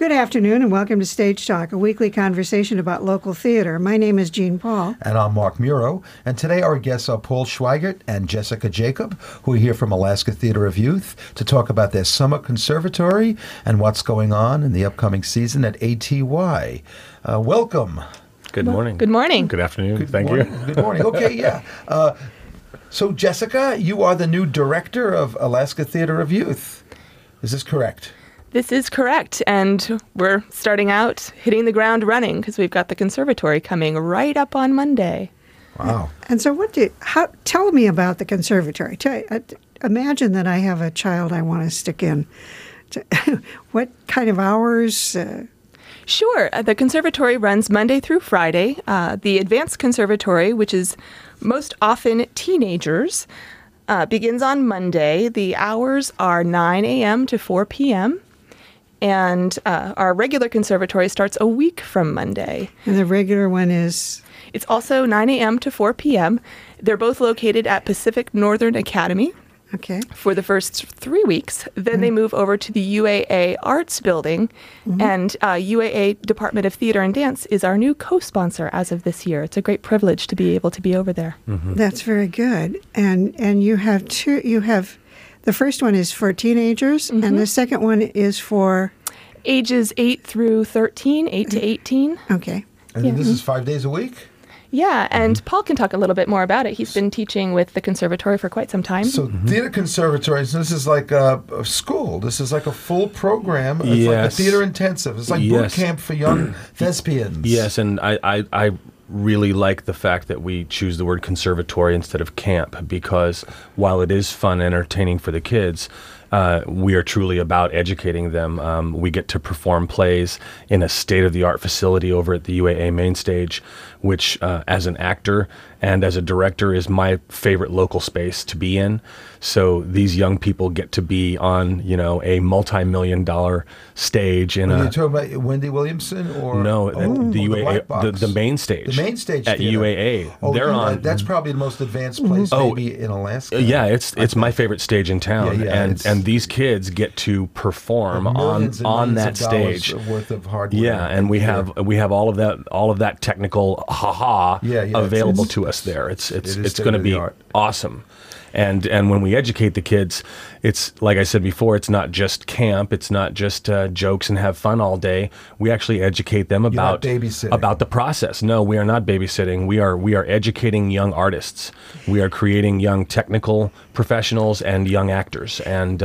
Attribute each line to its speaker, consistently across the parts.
Speaker 1: Good afternoon and welcome to Stage Talk, a weekly conversation about local theater. My name is Jean Paul.
Speaker 2: And I'm Mark Muro. And today our guests are Paul Schweigert and Jessica Jacob, who are here from Alaska Theater of Youth to talk about their summer conservatory and what's going on in the upcoming season at ATY. Welcome.
Speaker 3: Good morning.
Speaker 4: Good morning.
Speaker 3: Good afternoon.
Speaker 2: Thank you. Good morning. Okay, yeah. So Jessica, you are the new director of Alaska Theater of Youth. Is this correct?
Speaker 4: This is correct, and we're starting out hitting the ground running because we've got the conservatory coming right up on Monday.
Speaker 2: Wow.
Speaker 1: And so tell me about the conservatory. Imagine that I have a child I want to stick in. What kind of hours?
Speaker 4: Sure. The conservatory runs Monday through Friday. The advanced conservatory, which is most often teenagers, begins on Monday. The hours are 9 a.m. to 4 p.m., and our regular conservatory starts a week from Monday.
Speaker 1: And the regular one is?
Speaker 4: It's also 9 a.m. to 4 p.m. They're both located at Pacific Northern Academy.
Speaker 1: Okay.
Speaker 4: For the first 3 weeks. Then they move over to the UAA Arts Building, and UAA Department of Theater and Dance is our new co-sponsor as of this year. It's a great privilege to be able to be over there.
Speaker 1: Mm-hmm. That's very good. And you have two. You have the first one is for teenagers, and the second one is for
Speaker 4: ages 8 through 13, 8 to 18.
Speaker 1: Okay.
Speaker 2: And this is 5 days a week?
Speaker 4: Yeah, and Paul can talk a little bit more about it. He's been teaching with the conservatory for quite some time.
Speaker 2: So theater conservatories, this is like a school. This is like a full program. It's like a theater intensive. It's like boot camp for young thespians.
Speaker 3: Yes, and I really like the fact that we choose the word conservatory instead of camp, because while it is fun and entertaining for the kids, we are truly about educating them. We get to perform plays in a state-of-the-art facility over at the UAA main stage, which as an actor and as a director is my favorite local space to be in. So these young people get to be on, a multi-million-dollar stage in
Speaker 2: Are you talking about Wendy Williamson or
Speaker 3: no, the UAA, the main stage.
Speaker 2: The main stage
Speaker 3: at
Speaker 2: theater.
Speaker 3: UAA.
Speaker 2: Oh,
Speaker 3: they're on.
Speaker 2: That's probably the most advanced place maybe in Alaska.
Speaker 3: Yeah, it's my favorite stage in town, and these kids get to perform on that stage.
Speaker 2: Worth of hardware.
Speaker 3: Yeah, and we have all of that technical available to us there. It's going to be awesome. And when we educate the kids, it's like I said before, it's not just camp, it's not just jokes and have fun all day. We actually educate them about the process. No, we are not babysitting. We are educating young artists. We are creating young technical professionals and young actors. And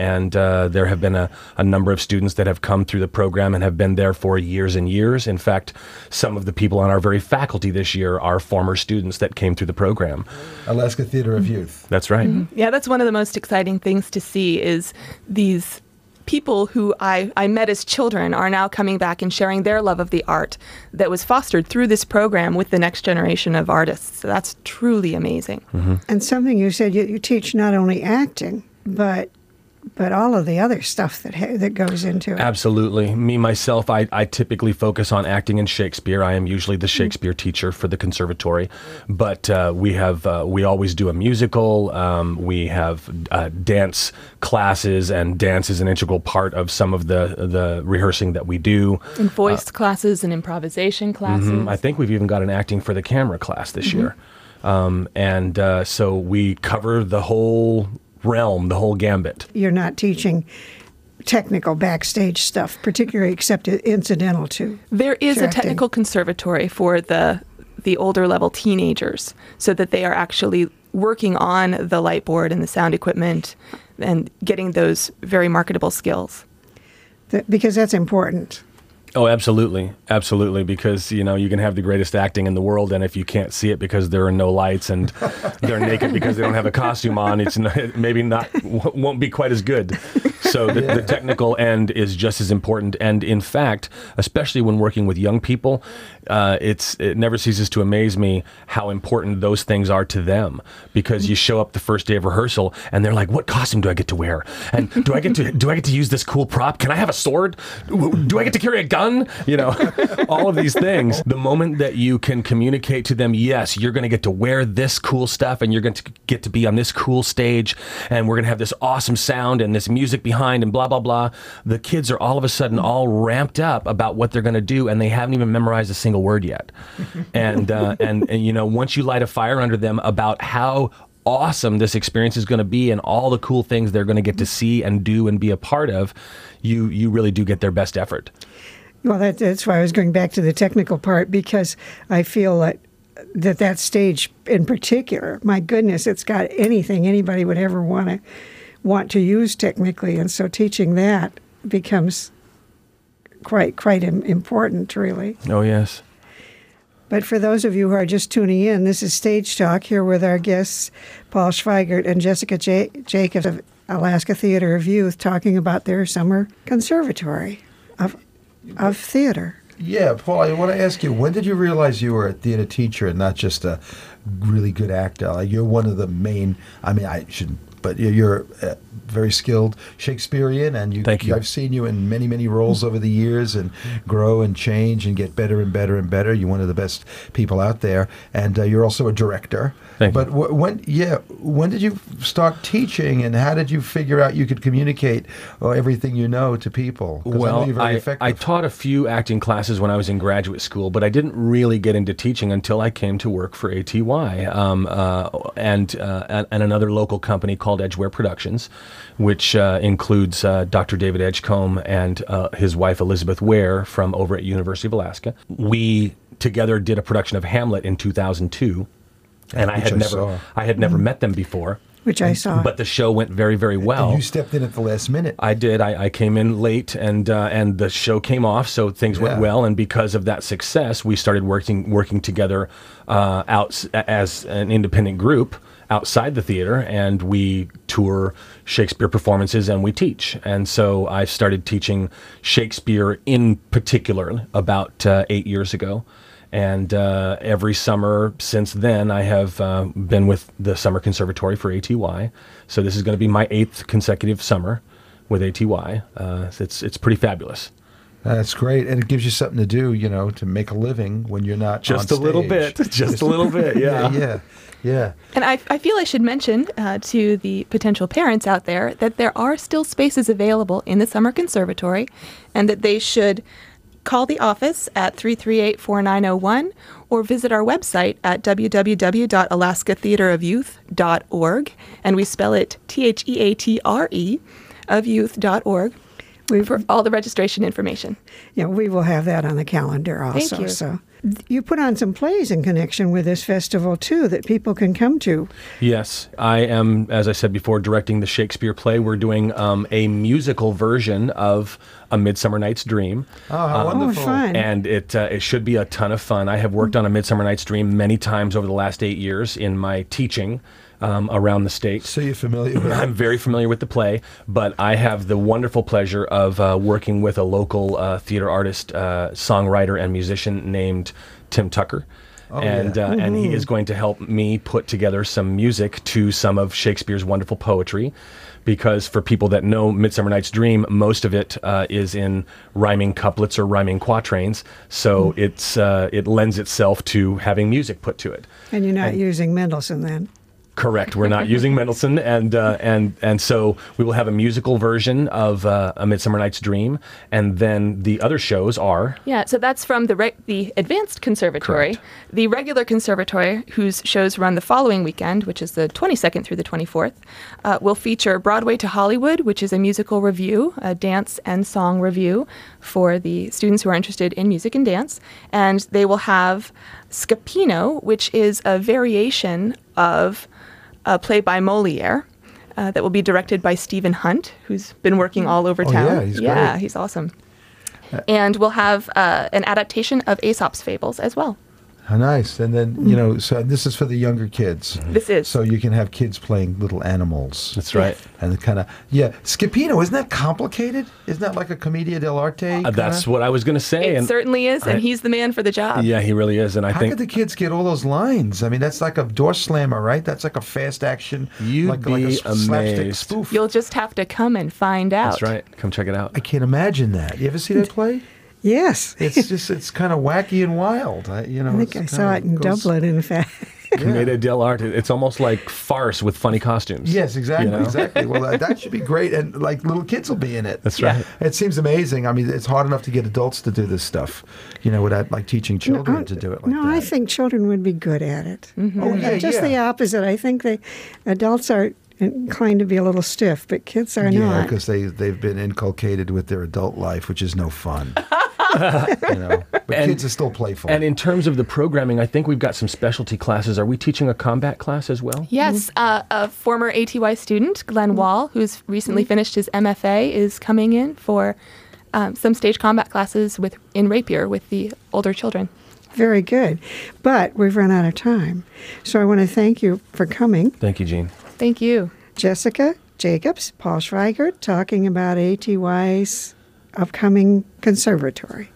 Speaker 3: there have been a number of students that have come through the program and have been there for years and years. In fact, some of the people on our very faculty this year are former students that came through the program.
Speaker 2: Alaska Theater of Youth.
Speaker 3: That's right.
Speaker 4: Mm-hmm. Yeah, that's one of the most exciting things to see is these people who I met as children are now coming back and sharing their love of the art that was fostered through this program with the next generation of artists. So that's truly amazing.
Speaker 3: Mm-hmm.
Speaker 1: And something you said, you teach not only acting, but all of the other stuff that goes into it.
Speaker 3: Absolutely. Me, myself, I typically focus on acting and Shakespeare. I am usually the Shakespeare teacher for the conservatory. But we always do a musical. We have dance classes, and dance is an integral part of some of the rehearsing that we do.
Speaker 4: And voice classes and improvisation classes.
Speaker 3: Mm-hmm. I think we've even got an acting for the camera class this year. So we cover the whole realm, the whole gambit.
Speaker 1: You're not teaching technical backstage stuff, particularly except incidental to.
Speaker 4: There is a technical conservatory for the older level teenagers, so that they are actually working on the light board and the sound equipment and getting those very marketable skills.
Speaker 1: Because that's important.
Speaker 3: Oh, absolutely. Absolutely. Because, you can have the greatest acting in the world, and if you can't see it because there are no lights and they're naked because they don't have a costume on, it's won't be quite as good. So the technical end is just as important. And in fact, especially when working with young people, it never ceases to amaze me how important those things are to them, because you show up the first day of rehearsal and they're like, what costume do I get to wear? And do I get to use this cool prop? Can I have a sword? Do I get to carry a gun? All of these things. The moment that you can communicate to them, yes, you're going to get to wear this cool stuff and you're going to get to be on this cool stage and we're going to have this awesome sound and this music behind behind and blah, blah, blah. The kids are all of a sudden all ramped up about what they're going to do, and they haven't even memorized a single word yet. And you know, once you light a fire under them about how awesome this experience is going to be and all the cool things they're going to get to see and do and be a part of, you really do get their best effort.
Speaker 1: Well, that's why I was going back to the technical part, because I feel that stage in particular, my goodness, it's got anything anybody would ever want to use technically, and so teaching that becomes quite important, really.
Speaker 3: Oh, yes.
Speaker 1: But for those of you who are just tuning in, this is Stage Talk here with our guests, Paul Schweigert and Jessica Jacobs of Alaska Theater of Youth, talking about their summer conservatory of theater.
Speaker 2: Yeah, Paul, I want to ask you, when did you realize you were a theater teacher and not just a really good actor? Like, you're one of the main, I mean, I shouldn't, but you're very skilled Shakespearean, and
Speaker 3: Thank you.
Speaker 2: I've seen you in many, many roles over the years and grow and change and get better and better and better. You're one of the best people out there, and you're also a director.
Speaker 3: Thank you.
Speaker 2: But when did you start teaching, and how did you figure out you could communicate everything you know to people? 'Cause I know you're very effective.
Speaker 3: I taught a few acting classes when I was in graduate school, but I didn't really get into teaching until I came to work for ATY and another local company called Edgeware Productions, which includes Dr. David Edgecombe and his wife Elizabeth Ware from over at University of Alaska. We together did a production of Hamlet in 2002. And I had never met them before.
Speaker 1: Which I saw.
Speaker 3: But the show went very, very well.
Speaker 2: And you stepped in at the last minute.
Speaker 3: I did. I came in late, and the show came off, so things went well. And because of that success, we started working together out as an independent group outside the theater, and we tour Shakespeare performances and we teach. And so I started teaching Shakespeare in particular about 8 years ago. And every summer since then, I have been with the Summer Conservatory for ATY. So this is going to be my 8th consecutive summer with ATY. It's pretty fabulous.
Speaker 2: That's great, and it gives you something to do, you know, to make a living when you're not
Speaker 3: just
Speaker 2: on
Speaker 3: a little
Speaker 2: stage.
Speaker 3: bit, just a little bit, yeah.
Speaker 2: Yeah.
Speaker 4: And I feel I should mention to the potential parents out there that there are still spaces available in the Summer Conservatory, and that they should call the office at 338-4901 or visit our website at www.alaskatheaterofyouth.org, and we spell it THEATRE of youth.org for all the registration information.
Speaker 1: Yeah, we will have that on the calendar also.
Speaker 4: Thank you.
Speaker 1: So you put on some plays in connection with this festival too that people can come to.
Speaker 3: Yes, I am, as I said before, directing the Shakespeare play. We're doing a musical version of A Midsummer Night's Dream.
Speaker 2: Oh, how wonderful.
Speaker 1: Fun.
Speaker 3: And it should be a ton of fun. I have worked on A Midsummer Night's Dream many times over the last 8 years in my teaching around the state.
Speaker 2: So you're familiar with it?
Speaker 3: I'm very familiar with the play, but I have the wonderful pleasure of working with a local theater artist, songwriter, and musician named Tim Tucker. And he is going to help me put together some music to some of Shakespeare's wonderful poetry, because for people that know Midsummer Night's Dream, most of it is in rhyming couplets or rhyming quatrains, so it lends itself to having music put to it.
Speaker 1: And you're not using Mendelssohn then?
Speaker 3: Correct. We're not using Mendelssohn, and so we will have a musical version of A Midsummer Night's Dream, and then the other shows are.
Speaker 4: Yeah, so that's from the Advanced Conservatory.
Speaker 3: Correct.
Speaker 4: The regular conservatory, whose shows run the following weekend, which is the 22nd through the 24th, will feature Broadway to Hollywood, which is a musical review, a dance and song review for the students who are interested in music and dance, and they will have Scapino, which is a variation of a play by Moliere that will be directed by Stephen Hunt, who's been working all over town.
Speaker 2: Yeah, he's great.
Speaker 4: He's awesome. And we'll have an adaptation of Aesop's Fables as well.
Speaker 2: How nice. And then, you know, so this is for the younger kids.
Speaker 4: This is.
Speaker 2: So you can have kids playing little animals.
Speaker 3: That's right.
Speaker 2: And the kind of, Scapino, isn't that complicated? Isn't that like a commedia dell'arte?
Speaker 3: That's what I was going to say.
Speaker 4: It certainly is, and he's the man for the job.
Speaker 3: Yeah, he really is. And I
Speaker 2: How
Speaker 3: think
Speaker 2: could the kids get all those lines? I mean, that's like a door slammer, right? That's like a fast action,
Speaker 3: You'd
Speaker 2: like
Speaker 3: be
Speaker 2: a slapstick
Speaker 3: amazed.
Speaker 2: spoof.
Speaker 4: You'll just have to come and find out.
Speaker 3: that's right. Come check it out.
Speaker 2: I can't imagine that. You ever see that play?
Speaker 1: Yes.
Speaker 2: It's kind of wacky and wild.
Speaker 1: I think I saw it in Dublin, in fact.
Speaker 3: Commedia dell'arte. It's almost like farce with funny costumes.
Speaker 2: Yes, exactly,
Speaker 3: You know?
Speaker 2: exactly. Well, that should be great, and like little kids will be in it.
Speaker 3: That's right.
Speaker 2: It seems amazing. I mean, it's hard enough to get adults to do this stuff, without like teaching children to do it like
Speaker 1: no,
Speaker 2: that.
Speaker 1: I think children would be good at it.
Speaker 2: Oh, yeah,
Speaker 1: Just
Speaker 2: yeah.
Speaker 1: the opposite. I think adults are inclined to be a little stiff, but kids are
Speaker 2: Yeah,
Speaker 1: not.
Speaker 2: because they've been inculcated with their adult life, which is no fun. But kids are still playful.
Speaker 3: And in terms of the programming, I think we've got some specialty classes. Are we teaching a combat class as well?
Speaker 4: Yes, a former ATY student, Glenn Wall, who's recently finished his MFA, is coming in for some stage combat classes in rapier with the older children.
Speaker 1: Very good. But we've run out of time. So I want to thank you for coming.
Speaker 3: Thank you, Jean.
Speaker 4: Thank you.
Speaker 1: Jessica Jacobs, Paul Schweigert, talking about ATY's upcoming conservatory.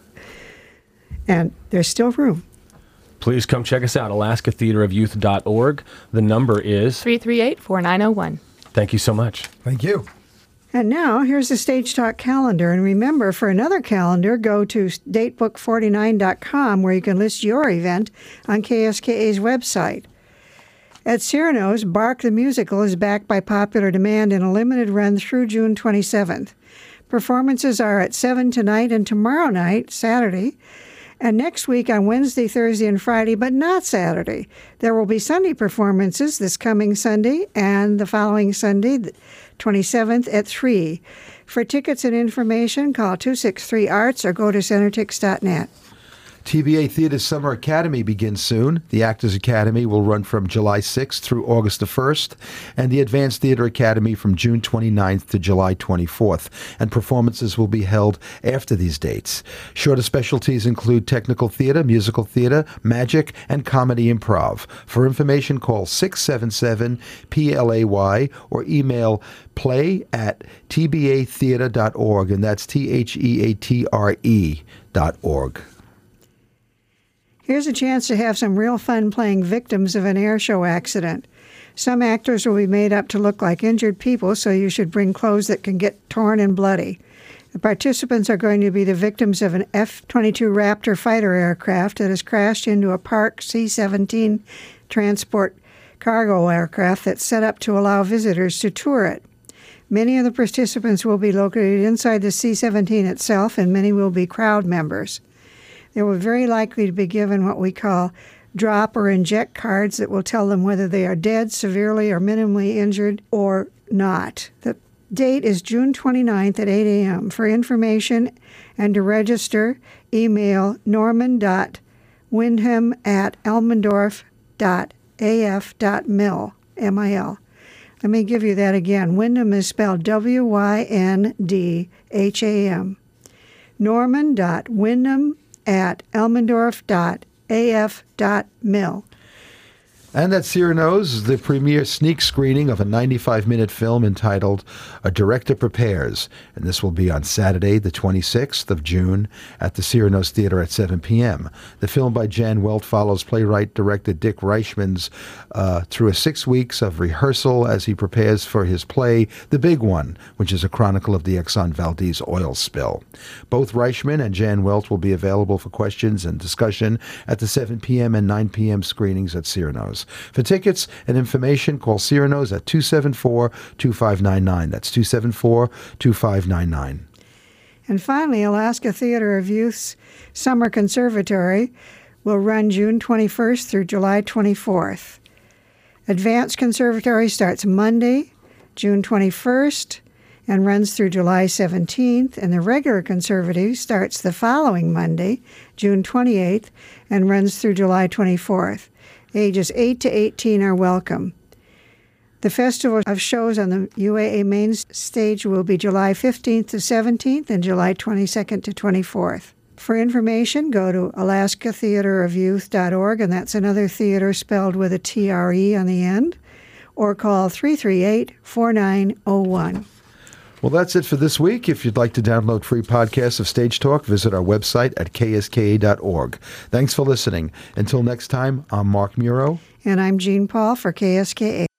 Speaker 1: And there's still room.
Speaker 3: Please come check us out, alaskatheaterofyouth.org. The number is
Speaker 4: 338-4901.
Speaker 3: Thank you so much.
Speaker 2: Thank you.
Speaker 1: And now, here's the Stage Talk calendar. And remember, for another calendar, go to datebook49.com where you can list your event on KSKA's website. At Cyrano's, Bark the Musical is back by popular demand in a limited run through June 27th. Performances are at 7 tonight and tomorrow night, Saturday, and next week on Wednesday, Thursday, and Friday, but not Saturday. There will be Sunday performances this coming Sunday and the following Sunday, the 27th at 3. For tickets and information, call 263-ARTS or go to centertix.net.
Speaker 2: TBA Theater's Summer Academy begins soon. The Actors Academy will run from July 6th through August the 1st, and the Advanced Theater Academy from June 29th to July 24th, and performances will be held after these dates. Shorter specialties include technical theater, musical theater, magic, and comedy improv. For information, call 677-PLAY or email play@tbatheater.org, and that's THEATRE.org.
Speaker 1: Here's a chance to have some real fun playing victims of an air show accident. Some actors will be made up to look like injured people, so you should bring clothes that can get torn and bloody. The participants are going to be the victims of an F-22 Raptor fighter aircraft that has crashed into a Park C-17 transport cargo aircraft that's set up to allow visitors to tour it. Many of the participants will be located inside the C-17 itself, and many will be crowd members. They will very likely to be given what we call drop or inject cards that will tell them whether they are dead, severely or minimally injured, or not. The date is June 29th at 8 a.m. For information and to register, email norman.wyndham@elmendorf.af.mil, M-I-L. Let me give you that again. Wyndham is spelled W-Y-N-D-H-A-M. norman.wyndham@elmendorf.af.mil.
Speaker 2: And at Cyrano's, the premiere sneak screening of a 95-minute film entitled A Director Prepares. And this will be on Saturday, the 26th of June, at the Cyrano's Theater at 7 p.m. The film by Jan Welt follows playwright-director Dick Reichman's through 6 weeks of rehearsal as he prepares for his play, The Big One, which is a chronicle of the Exxon Valdez oil spill. Both Reichman and Jan Welt will be available for questions and discussion at the 7 p.m. and 9 p.m. screenings at Cyrano's. For tickets and information, call Cyrano's at 274-2599. That's 274-2599.
Speaker 1: And finally, Alaska Theater of Youth's Summer Conservatory will run June 21st through July 24th. Advanced Conservatory starts Monday, June 21st, and runs through July 17th, and the regular Conservatory starts the following Monday, June 28th, and runs through July 24th. Ages 8 to 18 are welcome. The festival of shows on the UAA main stage will be July 15th to 17th and July 22nd to 24th. For information, go to alaskatheaterofyouth.org, and that's another theater spelled with a TRE on the end, or call 338-4901.
Speaker 2: Well, that's it for this week. If you'd like to download free podcasts of Stage Talk, visit our website at kska.org. Thanks for listening. Until next time, I'm Mark Muro.
Speaker 1: And I'm Jean Paul for KSKA.